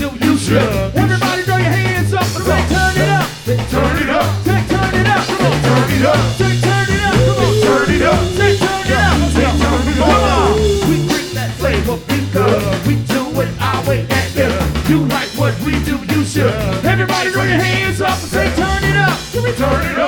do, you should. Everybody throw your hands up and say turn it up. Turn it up. Say turn it up. Come on. Turn it up. Say turn it up. Come on. Turn it up. Say turn it up. Say turn it up. Come on. We bring that flavor because we do it our way. And if you like what we do, you should. Everybody throw your hands up and say turn it up. Turn it up.